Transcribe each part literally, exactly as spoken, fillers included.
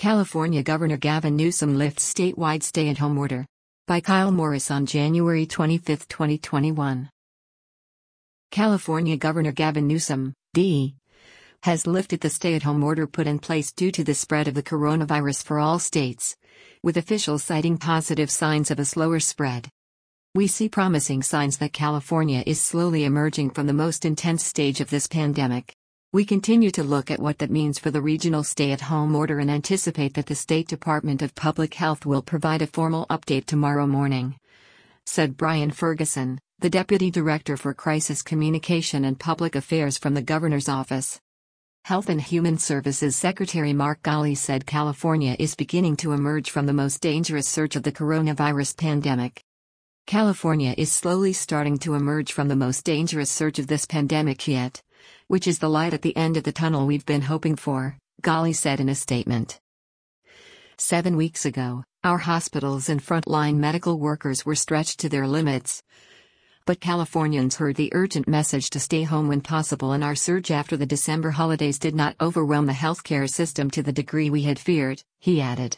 California Governor Gavin Newsom lifts statewide stay-at-home order. By Kyle Morris on January twenty-fifth, twenty twenty-one. California Governor Gavin Newsom, D. has lifted the stay-at-home order put in place due to the spread of the coronavirus for all states, with officials citing positive signs of a slower spread. We see promising signs that California is slowly emerging from the most intense stage of this pandemic. We continue to look at what that means for the regional stay-at-home order and anticipate that the State Department of Public Health will provide a formal update tomorrow morning, said Brian Ferguson, the Deputy Director for Crisis Communication and Public Affairs from the Governor's Office. Health and Human Services Secretary Mark Ghaly said California is beginning to emerge from the most dangerous surge of the coronavirus pandemic. California is slowly starting to emerge from the most dangerous surge of this pandemic yet, which is the light at the end of the tunnel we've been hoping for, Ghaly said in a statement. Seven weeks ago, our hospitals and frontline medical workers were stretched to their limits. But Californians heard the urgent message to stay home when possible, and our surge after the December holidays did not overwhelm the healthcare system to the degree we had feared, he added.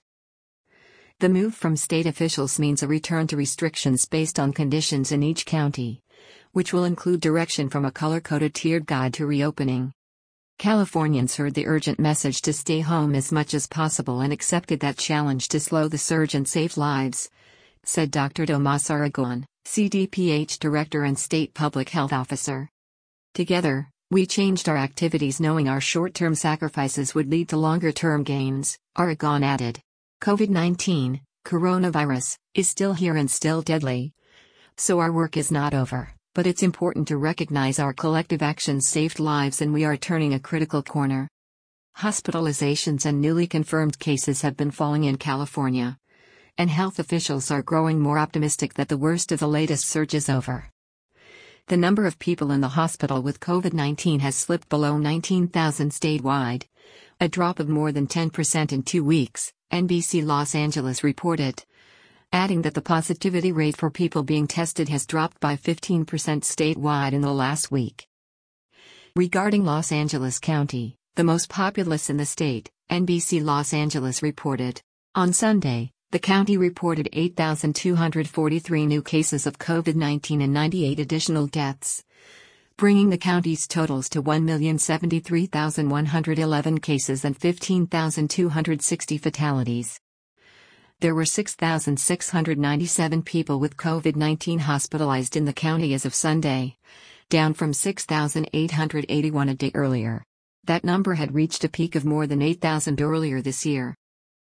The move from state officials means a return to restrictions based on conditions in each county, which will include direction from a color-coded tiered guide to reopening. Californians heard the urgent message to stay home as much as possible and accepted that challenge to slow the surge and save lives, said Doctor Tomas Aragon, C D P H Director and State Public Health Officer. Together, we changed our activities knowing our short-term sacrifices would lead to longer-term gains, Aragon added. COVID nineteen, coronavirus, is still here and still deadly. So our work is not over, but it's important to recognize our collective actions saved lives and we are turning a critical corner. Hospitalizations and newly confirmed cases have been falling in California, and health officials are growing more optimistic that the worst of the latest surge is over. The number of people in the hospital with COVID nineteen has slipped below nineteen thousand statewide, a drop of more than ten percent in two weeks, N B C Los Angeles reported, adding that the positivity rate for people being tested has dropped by fifteen percent statewide in the last week. Regarding Los Angeles County, the most populous in the state, N B C Los Angeles reported, on Sunday, the county reported eight thousand two hundred forty-three new cases of COVID nineteen and ninety-eight additional deaths, bringing the county's totals to one million seventy-three thousand one hundred eleven cases and fifteen thousand two hundred sixty fatalities. There were six thousand six hundred ninety-seven people with COVID nineteen hospitalized in the county as of Sunday, down from six thousand eight hundred eighty-one a day earlier. That number had reached a peak of more than eight thousand earlier this year.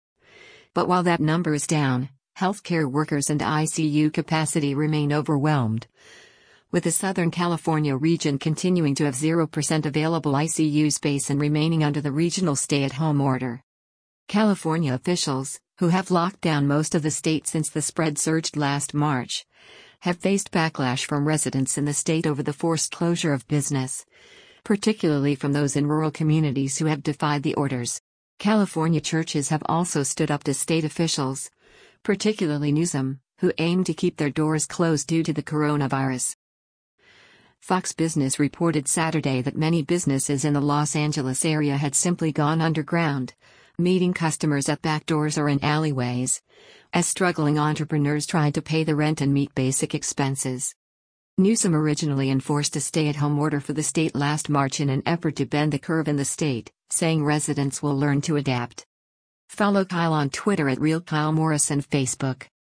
But while that number is down, healthcare workers and I C U capacity remain overwhelmed, with the Southern California region continuing to have zero percent available I C U space and remaining under the regional stay-at-home order. California officials, who have locked down most of the state since the spread surged last March, have faced backlash from residents in the state over the forced closure of business, particularly from those in rural communities who have defied the orders. California churches have also stood up to state officials, particularly Newsom, who aim to keep their doors closed due to the coronavirus. Fox Business reported Saturday that many businesses in the Los Angeles area had simply gone underground, meeting customers at back doors or in alleyways, as struggling entrepreneurs tried to pay the rent and meet basic expenses. Newsom originally enforced a stay-at-home order for the state last March in an effort to bend the curve in the state, saying residents will learn to adapt. Follow Kyle on Twitter at Real Kyle Morris and Facebook.